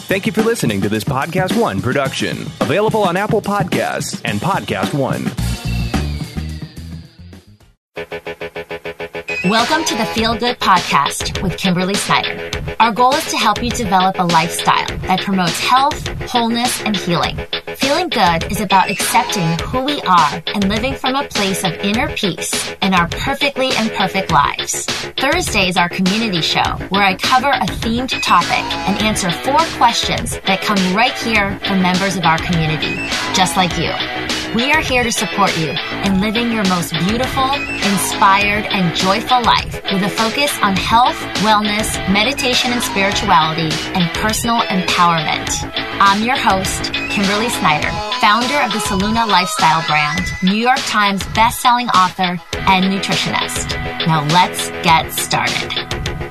Thank you for listening to this Podcast One production, available on Apple Podcasts and Podcast One. Welcome to the Feel Good Podcast with Kimberly Snyder. Our goal is to help you develop a lifestyle that promotes health, wholeness, and healing. Feeling good is about accepting who we are and living from a place of inner peace in our perfectly imperfect lives. Thursday is our community show where I cover a themed topic and answer 4 questions that come right here from members of our community, just like you. We are here to support you in living your most beautiful, inspired, and joyful life with a focus on health, wellness, meditation and spirituality, and personal empowerment. I'm your host, Kimberly Snyder, founder of the Soluna Lifestyle brand, New York Times bestselling author, and nutritionist. Now let's get started.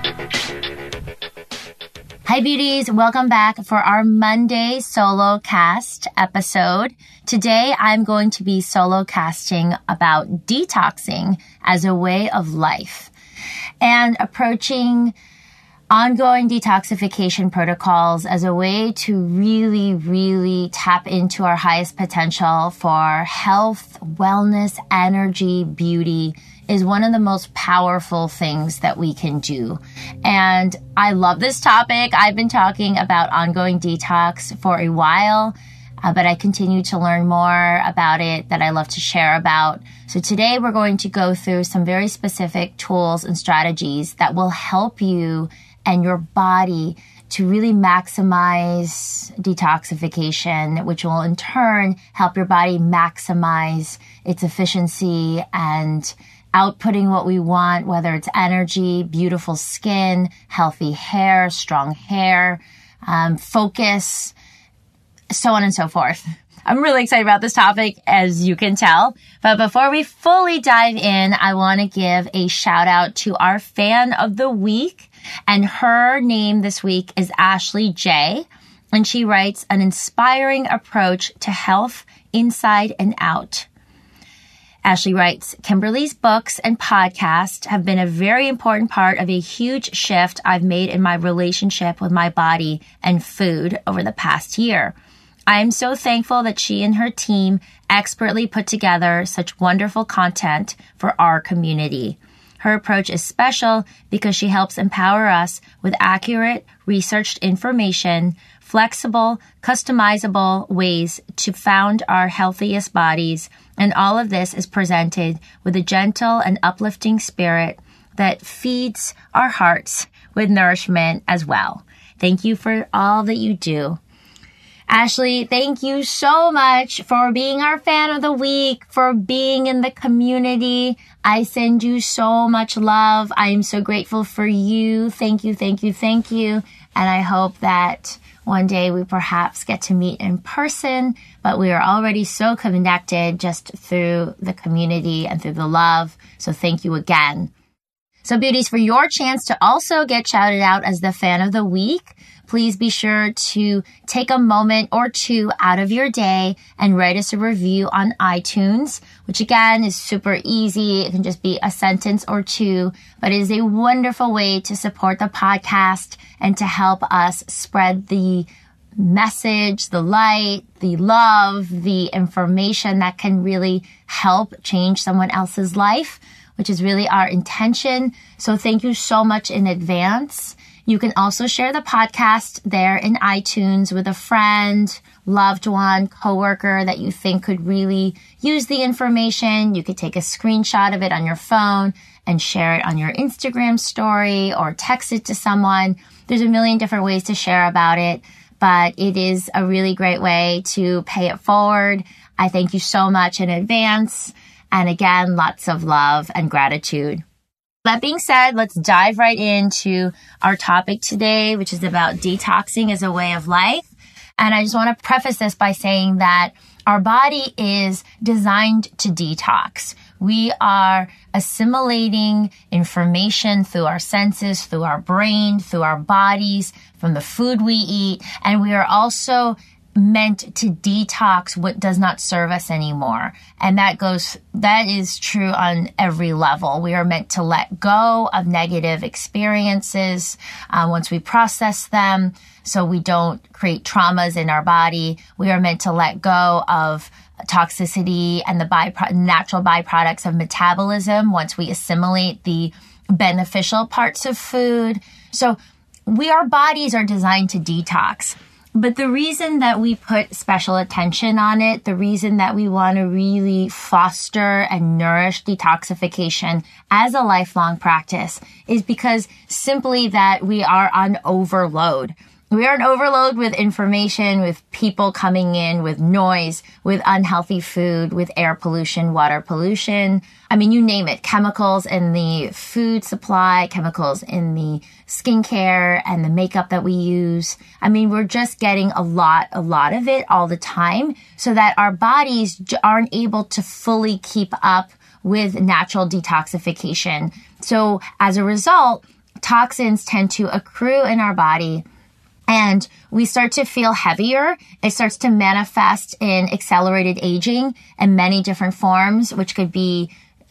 Hi beauties, welcome back for our Monday solo cast episode. Today I'm going to be solo casting about detoxing as a way of life and approaching ongoing detoxification protocols as a way to really tap into our highest potential for health, wellness, energy, beauty is one of the most powerful things that we can do. And I love this topic. I've been talking about ongoing detox for a while, but I continue to learn more about it that I love to share about. So today we're going to go through some very specific tools and strategies that will help you and your body to really maximize detoxification, which will in turn help your body maximize its efficiency and outputting what we want, whether it's energy, beautiful skin, healthy hair, strong hair, focus, so on and so forth. I'm really excited about this topic, as you can tell. But before we fully dive in, I want to give a shout out to our fan of the week. And her name this week is Ashley J. And she writes, an inspiring approach to health inside and out. Ashley writes, Kimberly's books and podcast have been a very important part of a huge shift I've made in my relationship with my body and food over the past year. I am so thankful that she and her team expertly put together such wonderful content for our community. Her approach is special because she helps empower us with accurate, researched information, flexible, customizable ways to found our healthiest bodies, and all of this is presented with a gentle and uplifting spirit that feeds our hearts with nourishment as well. Thank you for all that you do. Ashley, thank you so much for being our fan of the week, for being in the community. I send you so much love. I am so grateful for you. Thank you. And I hope that one day we perhaps get to meet in person, but we are already so connected just through the community and through the love. So thank you again. So beauties, for your chance to also get shouted out as the fan of the week, please be sure to take a moment or two out of your day and write us a review on iTunes, which again is super easy. It can just be a sentence or two, but it is a wonderful way to support the podcast and to help us spread the message, the light, the love, the information that can really help change someone else's life, which is really our intention. So thank you so much in advance. You can also share the podcast there in iTunes with a friend, loved one, coworker that you think could really use the information. You could take a screenshot of it on your phone and share it on your Instagram story or text it to someone. There's a million different ways to share about it, but it is a really great way to pay it forward. I thank you so much in advance. And again, lots of love and gratitude. That being said, let's dive right into our topic today, which is about detoxing as a way of life. And I just want to preface this by saying that our body is designed to detox. We are assimilating information through our senses, through our brain, through our bodies, from the food we eat. And we are also meant to detox what does not serve us anymore. And that is true on every level. We are meant to let go of negative experiences once we process them, so we don't create traumas in our body. We are meant to let go of toxicity and the natural byproducts of metabolism once we assimilate the beneficial parts of food. So our bodies are designed to detox. But the reason that we put special attention on it, the reason that we want to really foster and nourish detoxification as a lifelong practice is because simply that we are on overload. We are on overload with information, with people coming in, with noise, with unhealthy food, with air pollution, water pollution. I mean, you name it. Chemicals in the food supply, chemicals in the skincare and the makeup that we use. I mean, we're just getting a lot of it all the time so that our bodies aren't able to fully keep up with natural detoxification. So as a result, toxins tend to accrue in our body, and we start to feel heavier. It starts to manifest in accelerated aging in many different forms, which could be,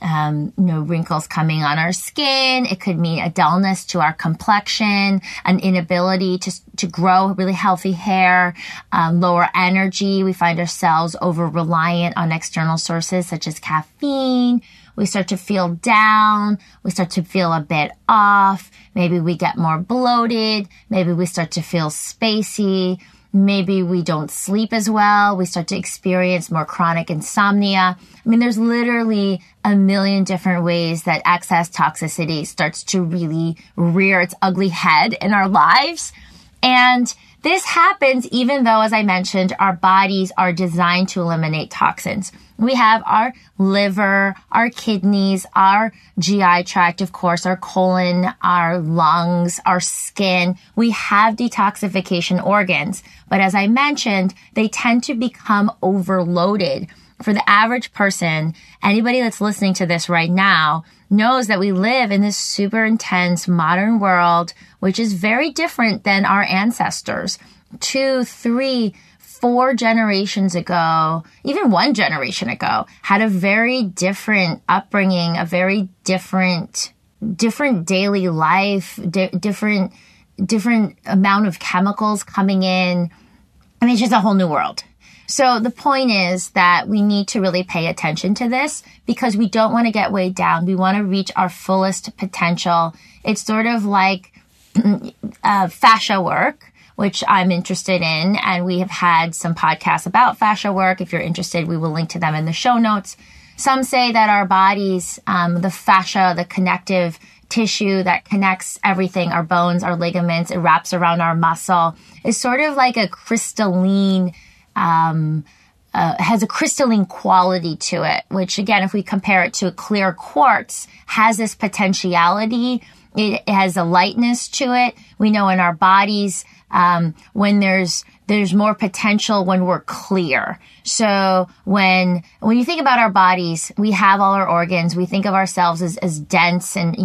wrinkles coming on our skin. It could mean a dullness to our complexion, an inability to grow really healthy hair, lower energy. We find ourselves over-reliant on external sources such as caffeine. We start to feel down. We start to feel a bit off. Maybe we get more bloated. Maybe we start to feel spacey. Maybe we don't sleep as well. We start to experience more chronic insomnia. I mean, there's literally a million different ways that excess toxicity starts to really rear its ugly head in our lives. And this happens even though, as I mentioned, our bodies are designed to eliminate toxins. We have our liver, our kidneys, our GI tract, of course, our colon, our lungs, our skin. We have detoxification organs. But as I mentioned, they tend to become overloaded. For the average person, anybody that's listening to this right now knows that we live in this super intense modern world, which is very different than our ancestors. 2, 3, 4 generations ago, even 1 generation ago, had a very different upbringing, a very different daily life, different amount of chemicals coming in. I mean, it's just a whole new world. So the point is that we need to really pay attention to this because we don't want to get weighed down. We want to reach our fullest potential. It's sort of like fascia work, which I'm interested in. And we have had some podcasts about fascia work. If you're interested, we will link to them in the show notes. Some say that our bodies, the fascia, the connective tissue that connects everything, our bones, our ligaments, it wraps around our muscle, is sort of like a crystalline, has a crystalline quality to it, which again, if we compare it to a clear quartz, has this potentiality. It has a lightness to it. We know in our bodies, when there's more potential when we're clear. So when you think about our bodies, we have all our organs. We think of ourselves as dense, and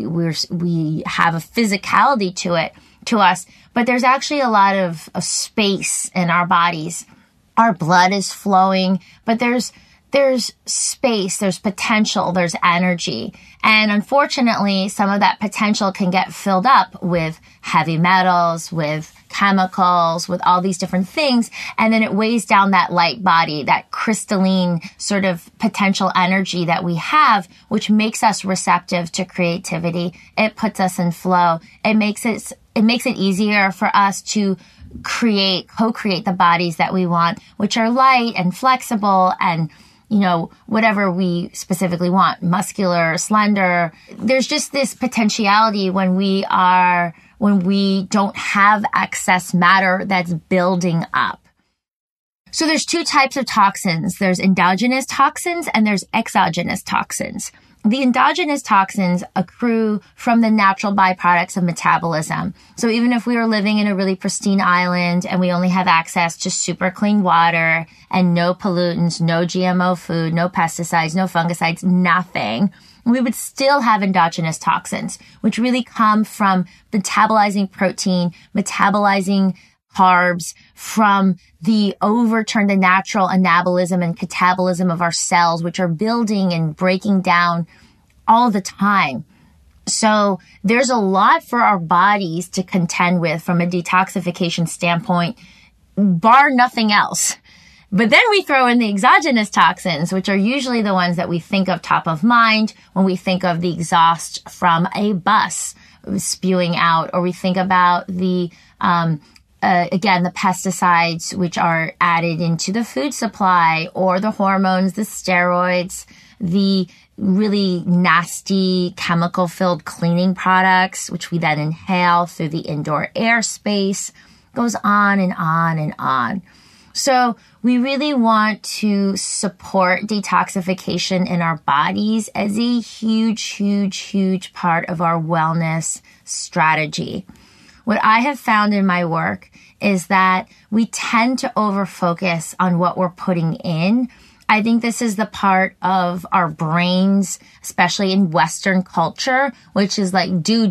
we have a physicality to us. But there's actually a lot of space in our bodies. Our blood is flowing, but there's space, there's potential, there's energy. And unfortunately, some of that potential can get filled up with heavy metals, with chemicals, with all these different things. And then it weighs down that light body, that crystalline sort of potential energy that we have, which makes us receptive to creativity. It puts us in flow. It makes it easier for us to co-create the bodies that we want, which are light and flexible and, whatever we specifically want, muscular, slender. There's just this potentiality when we don't have excess matter that's building up. So there's 2 types of toxins. There's endogenous toxins and there's exogenous toxins. The endogenous toxins accrue from the natural byproducts of metabolism. So even if we were living in a really pristine island and we only have access to super clean water and no pollutants, no GMO food, no pesticides, no fungicides, nothing, we would still have endogenous toxins, which really come from metabolizing protein, metabolizing carbs, from the natural anabolism and catabolism of our cells, which are building and breaking down all the time. So there's a lot for our bodies to contend with from a detoxification standpoint, bar nothing else. But then we throw in the exogenous toxins, which are usually the ones that we think of top of mind when we think of the exhaust from a bus spewing out, or we think about the pesticides which are added into the food supply, or the hormones, the steroids, the really nasty chemical-filled cleaning products, which we then inhale through the indoor air space. Goes on and on and on. So we really want to support detoxification in our bodies as a huge, huge, huge part of our wellness strategy. What I have found in my work is that we tend to over-focus on what we're putting in. I think this is the part of our brains, especially in Western culture, which is like, do.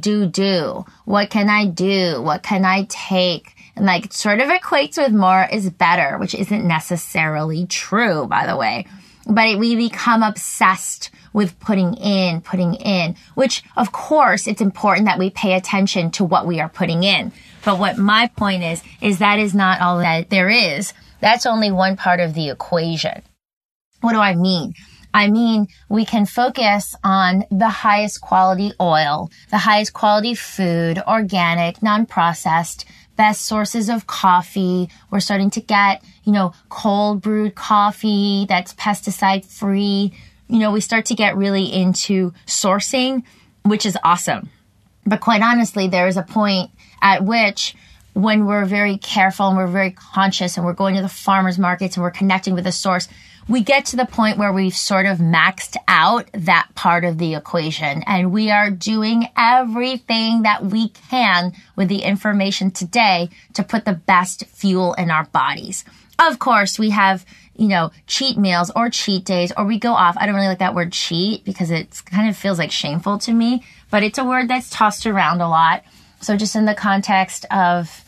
What can I do? What can I take? And like sort of equates with more is better, which isn't necessarily true, by the way. But we become obsessed with putting in, which of course it's important that we pay attention to what we are putting in. But what my point is that is not all that there is. That's only one part of the equation. What do I mean? I mean, we can focus on the highest quality oil, the highest quality food, organic, non-processed, best sources of coffee. We're starting to get, cold brewed coffee that's pesticide free. We start to get really into sourcing, which is awesome. But quite honestly, there is a point at which when we're very careful and we're very conscious and we're going to the farmers markets and we're connecting with the source, we get to the point where we've sort of maxed out that part of the equation, and we are doing everything that we can with the information today to put the best fuel in our bodies. Of course, we have, cheat meals or cheat days, or we go off. I don't really like that word cheat because it kind of feels like shameful to me, but it's a word that's tossed around a lot. So just in the context of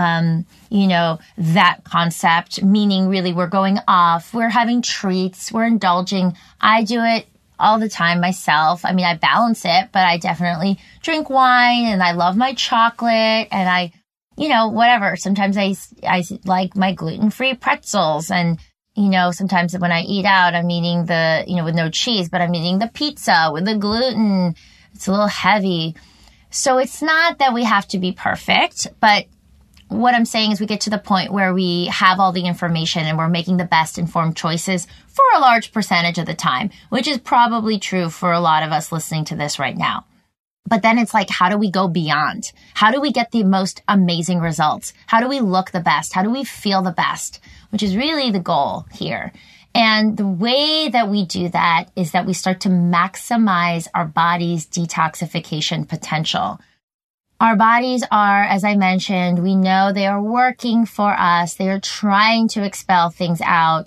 that concept, meaning really we're going off, we're having treats, we're indulging. I do it all the time myself. I mean, I balance it, but I definitely drink wine and I love my chocolate and I, whatever. Sometimes I like my gluten-free pretzels and, sometimes when I eat out, I'm eating the, with no cheese, but I'm eating the pizza with the gluten. It's a little heavy. So it's not that we have to be perfect, but what I'm saying is we get to the point where we have all the information and we're making the best informed choices for a large percentage of the time, which is probably true for a lot of us listening to this right now. But then it's like, how do we go beyond? How do we get the most amazing results? How do we look the best? How do we feel the best? Which is really the goal here. And the way that we do that is that we start to maximize our body's detoxification potential. Our bodies are, as I mentioned, we know they are working for us. They are trying to expel things out.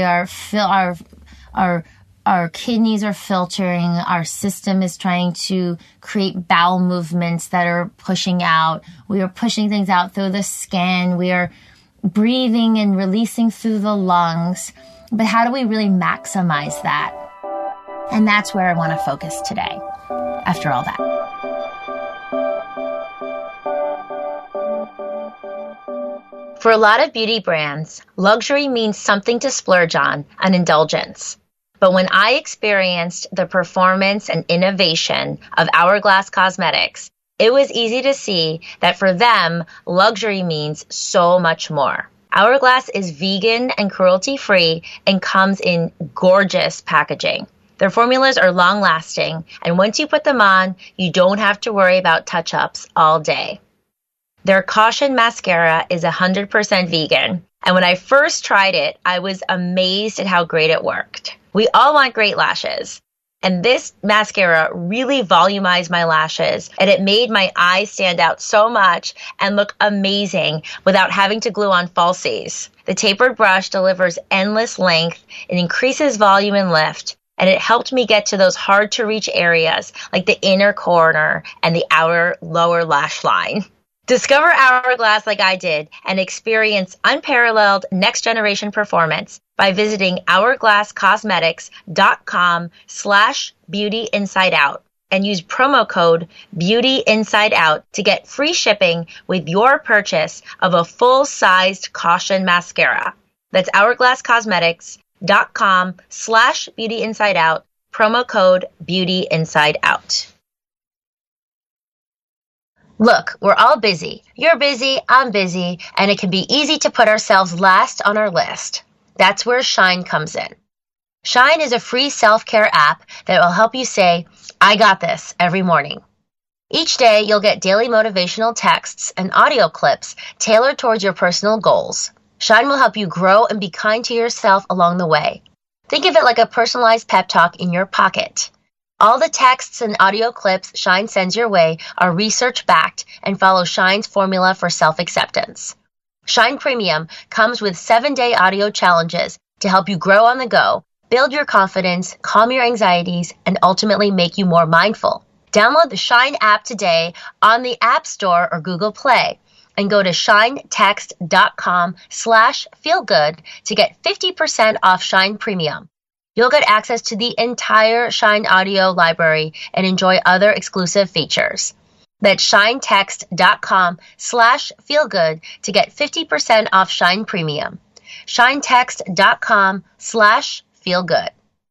Our kidneys are filtering. Our system is trying to create bowel movements that are pushing out. We are pushing things out through the skin. We are breathing and releasing through the lungs. But how do we really maximize that? And that's where I want to focus today, after all that. For a lot of beauty brands, luxury means something to splurge on, an indulgence. But when I experienced the performance and innovation of Hourglass Cosmetics, it was easy to see that for them, luxury means so much more. Hourglass is vegan and cruelty-free and comes in gorgeous packaging. Their formulas are long-lasting, and once you put them on, you don't have to worry about touch-ups all day. Their Caution Mascara is 100% vegan, and when I first tried it, I was amazed at how great it worked. We all want great lashes, and this mascara really volumized my lashes, and it made my eyes stand out so much and look amazing without having to glue on falsies. The tapered brush delivers endless length, it increases volume and lift, and it helped me get to those hard-to-reach areas like the inner corner and the outer lower lash line. Discover Hourglass like I did and experience unparalleled next-generation performance by visiting hourglasscosmetics.com/beautyinsideout and use promo code BEAUTYINSIDEOUT to get free shipping with your purchase of a full-sized Caution mascara. That's hourglasscosmetics.com/beautyinsideout, promo code BEAUTYINSIDEOUT. Look, we're all busy. You're busy, I'm busy, and it can be easy to put ourselves last on our list. That's where Shine comes in. Shine is a free self-care app that will help you say, I got this, every morning. Each day, you'll get daily motivational texts and audio clips tailored towards your personal goals. Shine will help you grow and be kind to yourself along the way. Think of it like a personalized pep talk in your pocket. All the texts and audio clips Shine sends your way are research-backed and follow Shine's formula for self-acceptance. Shine Premium comes with 7-day audio challenges to help you grow on the go, build your confidence, calm your anxieties, and ultimately make you more mindful. Download the Shine app today on the App Store or Google Play and go to shinetext.com/feelgood to get 50% off Shine Premium. You'll get access to the entire Shine audio library and enjoy other exclusive features. That's shinetext.com/feelgood to get 50% off Shine Premium. shinetext.com/feelgood.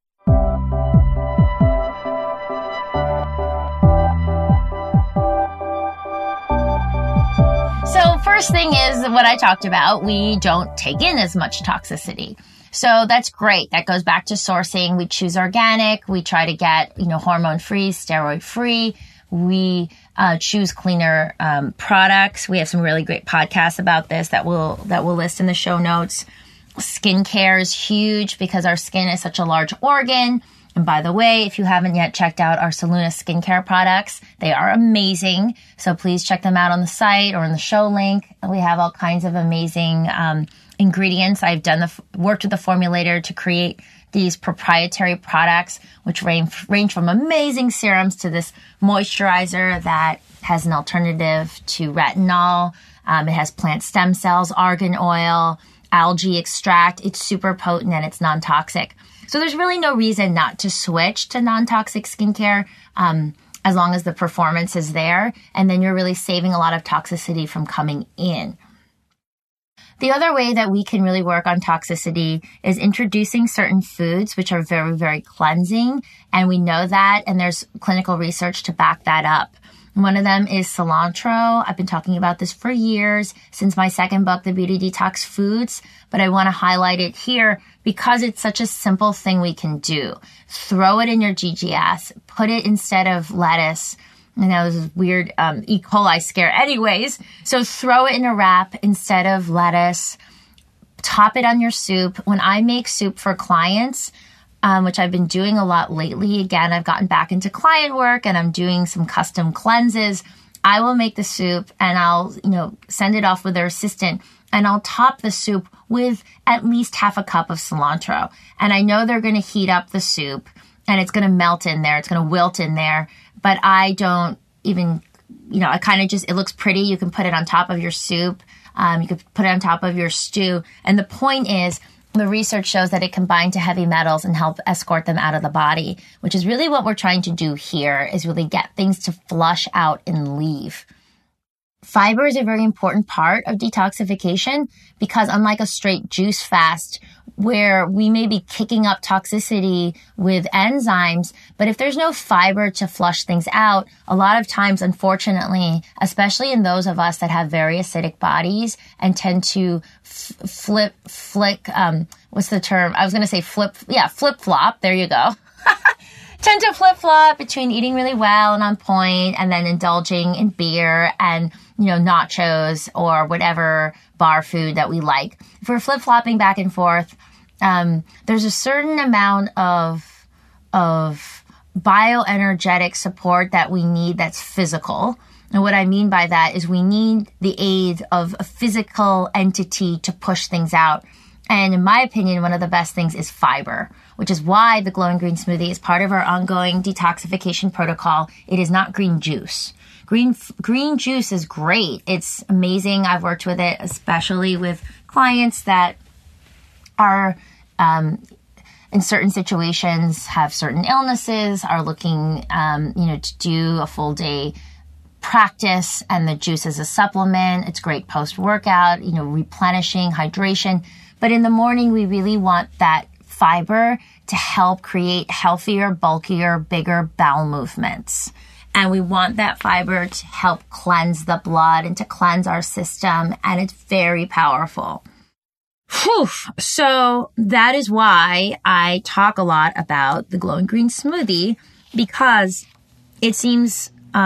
So first thing is what I talked about. We don't take in as much toxicity. So that's great. That goes back to sourcing. We choose organic. We try to get, hormone-free, steroid-free. We choose cleaner products. We have some really great podcasts about this that we'll list in the show notes. Skincare is huge because our skin is such a large organ. And by the way, if you haven't yet checked out our Soluna skincare products, they are amazing. So please check them out on the site or in the show link. We have all kinds of amazing ingredients. I've worked with the formulator to create these proprietary products, which range from amazing serums to this moisturizer that has an alternative to retinol. It has plant stem cells, argan oil, algae extract. It's super potent and it's non-toxic. So there's really no reason not to switch to non-toxic skincare as long as the performance is there. And then you're really saving a lot of toxicity from coming in. The other way that we can really work on toxicity is introducing certain foods which are very, very cleansing. And we know that, and there's clinical research to back that up. One of them is cilantro. I've been talking about this for years, since my second book, The Beauty Detox Foods, but I want to highlight it here because it's such a simple thing we can do. Throw it in your GGS, put it instead of lettuce. I know this is weird E. coli scare anyways. So throw it in a wrap instead of lettuce. Top it on your soup. When I make soup for clients, which I've been doing a lot lately, again, I've gotten back into client work and I'm doing some custom cleanses. I will make the soup and I'll, send it off with their assistant and I'll top the soup with at least half a cup of cilantro. And I know they're going to heat up the soup and it's going to melt in there. It's going to wilt in there. But I don't even, I kind of it looks pretty. You can put it on top of your soup. You could put it on top of your stew. And the point is, the research shows that it can bind to heavy metals and help escort them out of the body, which is really what we're trying to do here, is really get things to flush out and leave. Fiber is a very important part of detoxification because unlike a straight juice fast where we may be kicking up toxicity with enzymes, but if there's no fiber to flush things out, a lot of times, unfortunately, especially in those of us that have very acidic bodies and tend to flip-flop. There you go. Tend to flip-flop between eating really well and on point and then indulging in beer and, nachos or whatever bar food that we like. If we're flip-flopping back and forth, there's a certain amount of bioenergetic support that we need that's physical. And what I mean by that is we need the aid of a physical entity to push things out. And in my opinion, one of the best things is fiber, which is why the Glowing Green Smoothie is part of our ongoing detoxification protocol. It is not green juice. green juice is great. It's amazing. I've worked with it, especially with clients that are in certain situations, have certain illnesses, are looking, to do a full day practice, and the juice is a supplement. It's great post-workout, replenishing, hydration. But in the morning, we really want that fiber to help create healthier, bulkier, bigger bowel movements. And we want that fiber to help cleanse the blood and to cleanse our system. And it's very powerful. Whew. So that is why I talk a lot about the Glowing Green smoothie, because it seems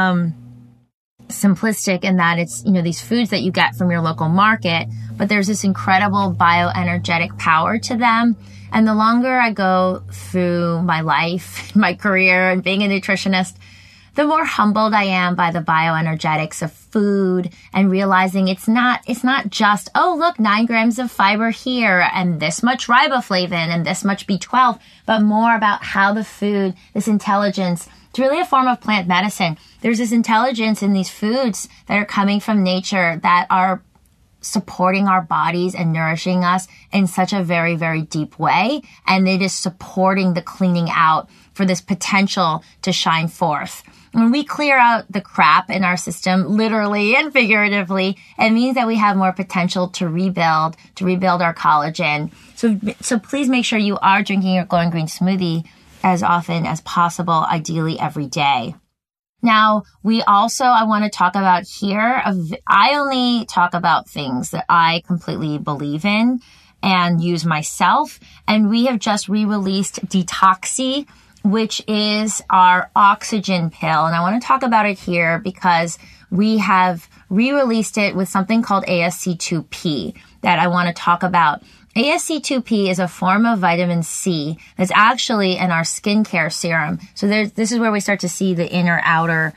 simplistic in that it's, these foods that you get from your local market, but there's this incredible bioenergetic power to them. And the longer I go through my life, my career, and being a nutritionist, the more humbled I am by the bioenergetics of food, and realizing it's not just, oh, look, 9 grams of fiber here and this much riboflavin and this much B12, but more about how the food, this intelligence, it's really a form of plant medicine. There's this intelligence in these foods that are coming from nature that are supporting our bodies and nourishing us in such a very, very deep way. And it is supporting the cleaning out for this potential to shine forth. When we clear out the crap in our system, literally and figuratively, it means that we have more potential to rebuild our collagen. So please make sure you are drinking your Glowing Green smoothie as often as possible, ideally every day. Now, I want to talk about here, I only talk about things that I completely believe in and use myself. And we have just re-released Detoxy, which is our oxygen pill. And I want to talk about it here because we have re-released it with something called ASC2P that I want to talk about. ASC2P is a form of vitamin C that's actually in our skincare serum. So this is where we start to see the inner outer,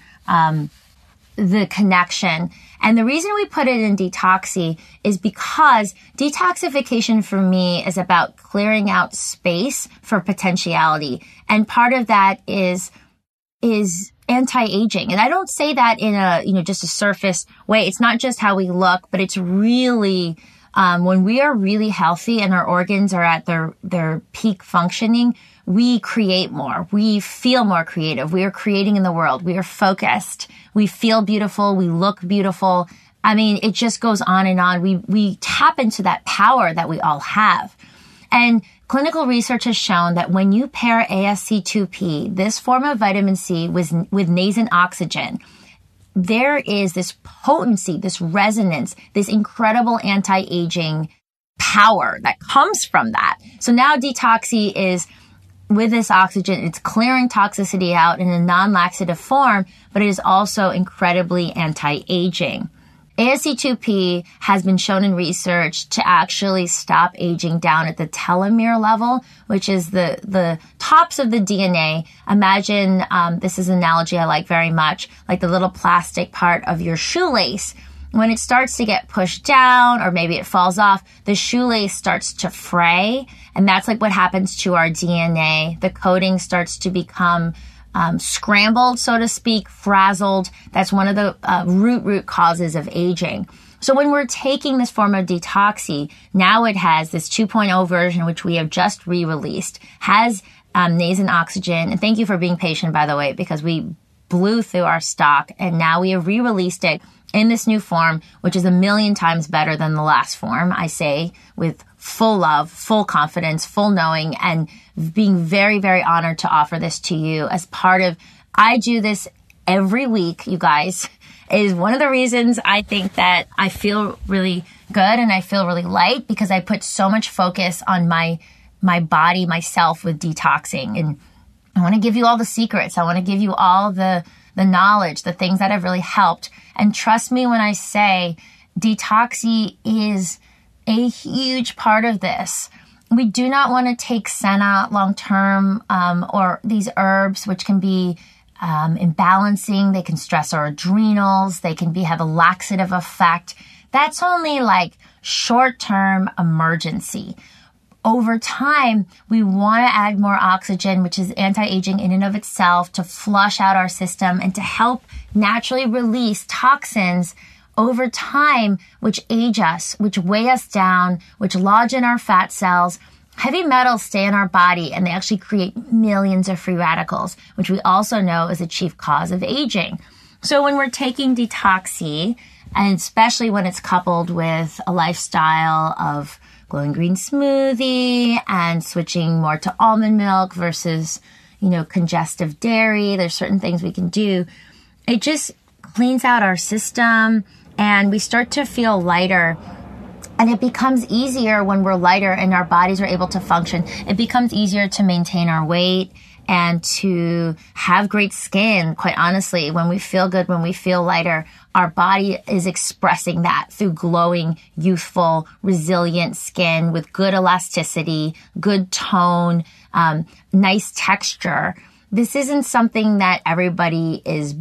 the connection. And the reason we put it in Detoxy is because detoxification for me is about clearing out space for potentiality. And part of that is anti-aging. And I don't say that in a, just a surface way. It's not just how we look, but it's really, when we are really healthy and our organs are at their peak functioning, we create more. We feel more creative. We are creating in the world. We are focused. We feel beautiful. We look beautiful. I mean, it just goes on and on. We tap into that power that we all have. And clinical research has shown that when you pair ASC2P, this form of vitamin C, with nascent oxygen, there is this potency, this resonance, this incredible anti-aging power that comes from that. So now Detoxy is, with this oxygen, it's clearing toxicity out in a non-laxative form, but it is also incredibly anti-aging. ASC2P has been shown in research to actually stop aging down at the telomere level, which is the tops of the DNA. Imagine, this is an analogy I like very much, like the little plastic part of your shoelace. When it starts to get pushed down, or maybe it falls off, the shoelace starts to fray. And that's like what happens to our DNA. The coating starts to become scrambled, so to speak, frazzled. That's one of the root causes of aging. So when we're taking this form of Detoxy, now it has this 2.0 version, which we have just re-released, has nascent oxygen. And thank you for being patient, by the way, because we blew through our stock and now we have re-released it in this new form, which is 1,000,000 times better than the last form, I say, with full love, full confidence, full knowing, and being very, very honored to offer this to you as part of, I do this every week, you guys. It is one of the reasons I think that I feel really good and I feel really light, because I put so much focus on my body, myself, with detoxing. And I want to give you all the secrets. I want to give you all the knowledge, the things that have really helped. And trust me when I say Detoxy is a huge part of this. We do not want to take Senna long-term, or these herbs, which can be imbalancing. They can stress our adrenals. They can have a laxative effect. That's only like short-term emergency. over time, we want to add more oxygen, which is anti-aging in and of itself, to flush out our system and to help naturally release toxins over time, which age us, which weigh us down, which lodge in our fat cells. Heavy metals stay in our body and they actually create millions of free radicals, which we also know is a chief cause of aging. So when we're taking Detoxi, and especially when it's coupled with a lifestyle of glowing green smoothie and switching more to almond milk versus, congestive dairy, there's certain things we can do. It just cleans out our system and we start to feel lighter. And it becomes easier when we're lighter and our bodies are able to function. It becomes easier to maintain our weight and to have great skin. Quite honestly, when we feel good, when we feel lighter, our body is expressing that through glowing, youthful, resilient skin with good elasticity, good tone, nice texture. This isn't something that everybody is,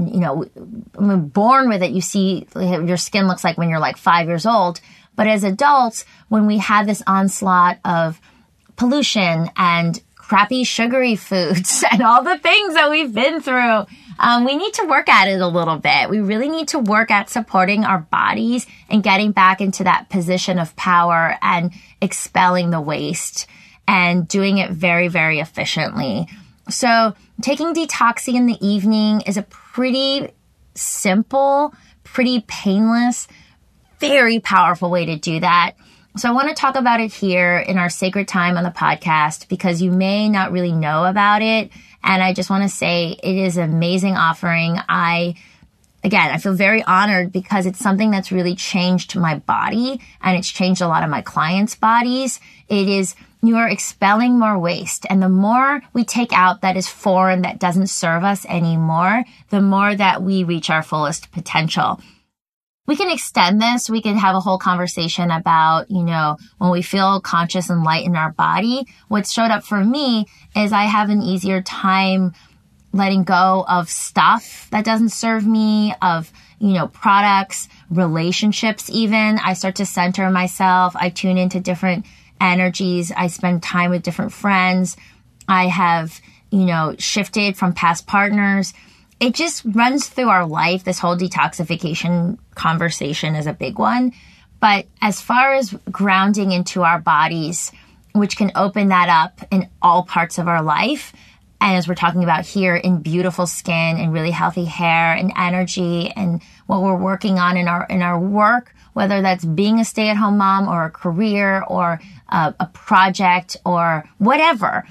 born with it. You see your skin looks like when you're like 5 years old. But as adults, when we have this onslaught of pollution and crappy sugary foods and all the things that we've been through, we need to work at it a little bit. We really need to work at supporting our bodies and getting back into that position of power and expelling the waste and doing it very, very efficiently. So taking Detoxi in the evening is a pretty simple, pretty painless, very powerful way to do that. So I want to talk about it here in our sacred time on the podcast because you may not really know about it. And I just want to say it is an amazing offering. I feel very honored because it's something that's really changed my body and it's changed a lot of my clients' bodies. You are expelling more waste. And the more we take out that is foreign, that doesn't serve us anymore, the more that we reach our fullest potential. We can extend this. We can have a whole conversation about, when we feel conscious and light in our body. What showed up for me is I have an easier time letting go of stuff that doesn't serve me, of, products, relationships even. I start to center myself. I tune into different energies. I spend time with different friends. I have, shifted from past partners. It just runs through our life. This whole detoxification conversation is a big one. But as far as grounding into our bodies, which can open that up in all parts of our life, and as we're talking about here, in beautiful skin and really healthy hair and energy and what we're working on in our work, whether that's being a stay-at-home mom or a career or a project or whatever,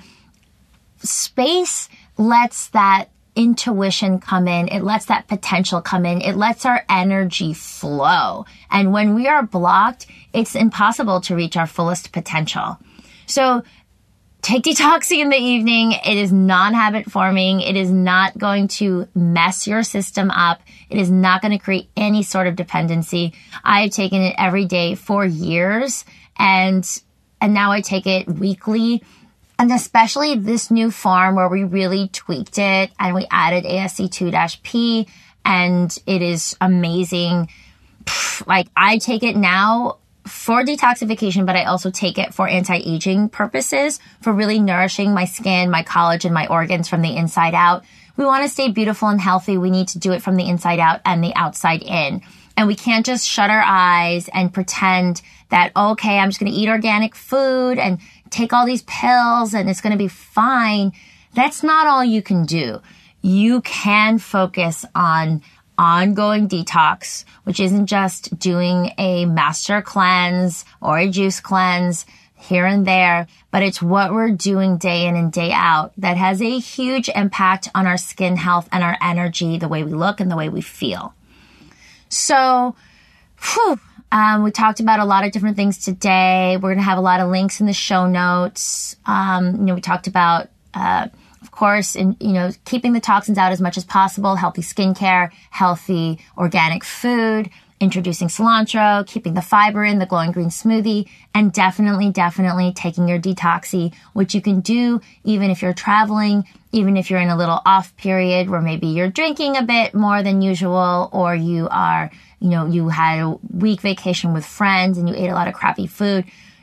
space lets that intuition come in. It lets that potential come in. It lets our energy flow. And when we are blocked, it's impossible to reach our fullest potential. So take Detoxi in the evening. It is non-habit forming. It is not going to mess your system up. It is not going to create any sort of dependency. I have taken it every day for years and now I take it weekly. And especially this new form where we really tweaked it and we added ASC2-P and it is amazing. I take it now for detoxification, but I also take it for anti-aging purposes, for really nourishing my skin, my collagen, my organs from the inside out. We want to stay beautiful and healthy. We need to do it from the inside out and the outside in. And we can't just shut our eyes and pretend that, okay, I'm just going to eat organic food and take all these pills and it's going to be fine. That's not all you can do. You can focus on ongoing detox, which isn't just doing a master cleanse or a juice cleanse here and there, but it's what we're doing day in and day out that has a huge impact on our skin health and our energy, the way we look and the way we feel. So, we talked about a lot of different things today. We're going to have a lot of links in the show notes. We talked about, of course, keeping the toxins out as much as possible, healthy skincare, healthy organic food, introducing cilantro, keeping the fiber in, the glowing green smoothie, and definitely taking your Detoxi, which you can do even if you're traveling, even if you're in a little off period where maybe you're drinking a bit more than usual, or you are, you had a week vacation with friends and you ate a lot of crappy food.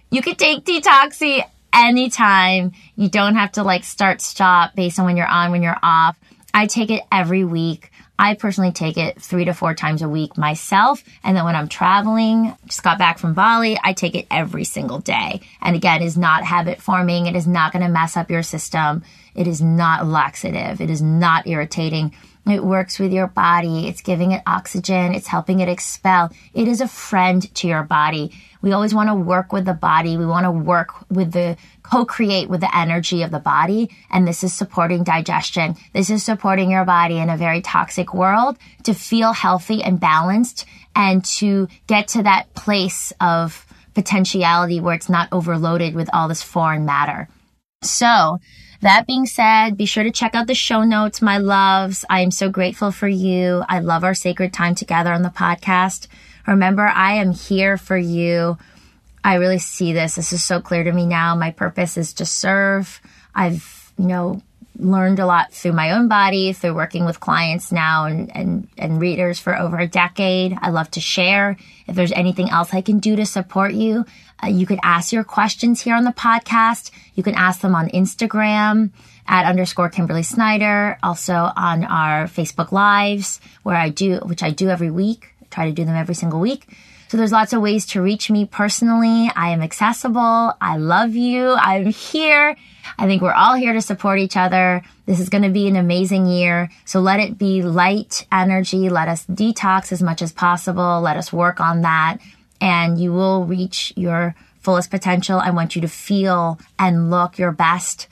You could take Detoxy anytime. You don't have to stop based on when you're on, when you're off. I take it every week. I personally take it 3 to 4 times a week myself. And then when I'm traveling, just got back from Bali, I take it every single day. And again, it is not habit forming. It is not going to mess up your system. It is not laxative. It is not irritating. It works with your body. It's giving it oxygen. It's helping it expel. It is a friend to your body. We always want to work with the body. We want to work with co-create with the energy of the body. And this is supporting digestion. This is supporting your body in a very toxic world to feel healthy and balanced and to get to that place of potentiality where it's not overloaded with all this foreign matter. So, that being said, be sure to check out the show notes, my loves. I am so grateful for you. I love our sacred time together on the podcast. Remember, I am here for you. I really see this. This is so clear to me now. My purpose is to serve. I've, learned a lot through my own body, through working with clients now and readers for over a decade. I love to share. If there's anything else I can do to support you, you could ask your questions here on the podcast. You can ask them on Instagram @ Kimberly Snyder. Also on our Facebook Lives, which I do every week. I try to do them every single week. So there's lots of ways to reach me personally. I am accessible. I love you. I'm here. I think we're all here to support each other. This is going to be an amazing year. So let it be light energy. Let us detox as much as possible. Let us work on that. And you will reach your fullest potential. I want you to feel and look your best.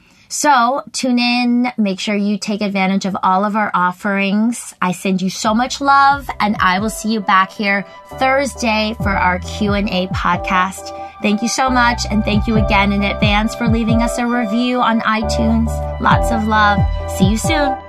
So tune in, make sure you take advantage of all of our offerings. I send you so much love, and I will see you back here Thursday for our Q&A podcast. Thank you so much, and thank you again in advance for leaving us a review on iTunes. Lots of love. See you soon.